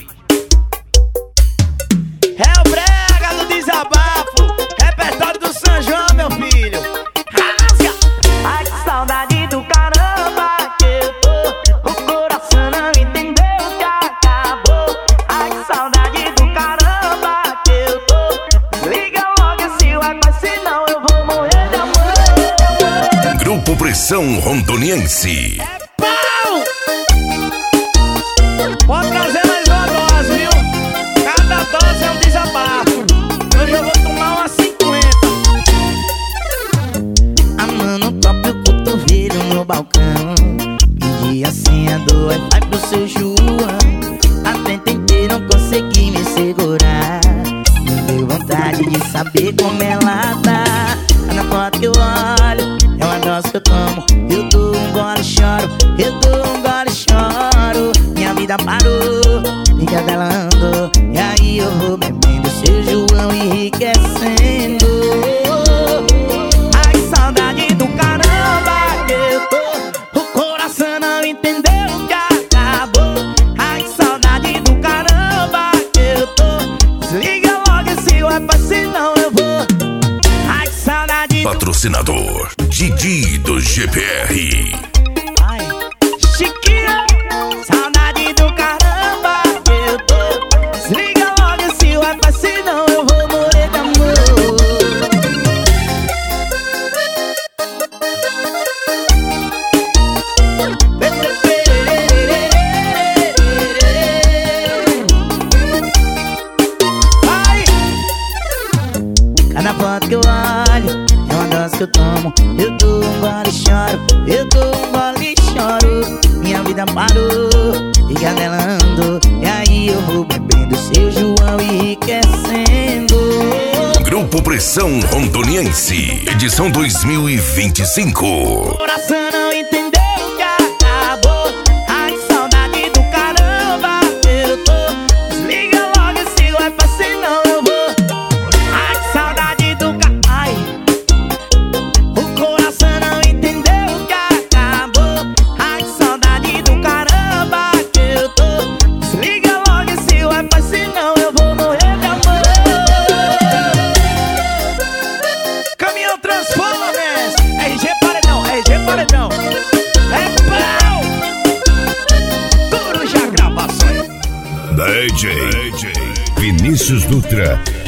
É o brega do desabafo, repertório do São João, meu filho. Rasga! Ai, que saudade do caramba que eu tô. O coração não entendeu que acabou. Ai, que saudade do caramba que eu tô. Liga logo esse Wi-Fi, senão eu vou morrer de amor. Grupo Pressão Rondoniense. Pode trazer mais uma dose, viu? Cada dose é um desabafo. Hoje eu vou tomar umas 50. A mão no próprio cotovelo no balcão. Pedi a senha do Wi-Fi pro seu João. A tenta inteira não consegui me segurar. Me deu vontade de saber como ela tá. Na foto que eu olho, é uma dose que eu tomo. Eu dou um gole e choro, eu dou um gole e choro. Minha vida parou, fica delando. E aí eu vou bebendo, seu João enriquecendo. Ai, saudade do caramba que eu tô. O coração não entendeu que acabou. Ai, saudade do caramba que eu tô. Desliga logo esse Wi-Fi, senão eu vou. Ai, saudade do... Patrocinador Didi do GPR. Ai, Chiquinha, saudade do caramba que eu tô. Desliga logo esse Wi-Fi, senão eu vou morrer de amor. Ai, cada foto que eu olho é uma dose que eu tomo. Eu dou um gole e choro, eu dou um gole e choro. Minha vida parou, fica delando. E aí eu vou bebendo, seu João enriquecendo. Grupo Pressão Rondoniense, edição 2025. Coração não entendeu que acabou. Ai, saudade do caramba que eu tô. Desliga logo esse Wi-Fi, senão eu vou. Ai, saudade do Ai, o coração não entendeu que acabou. Ai, saudade do caramba que eu tô. Desliga logo esse Wi-Fi, senão eu vou morrer de amor. Caminhão Transformers, RG Paredão, RG Paredão. É pau! Coruja Gravações. DJ Vinícius Dutra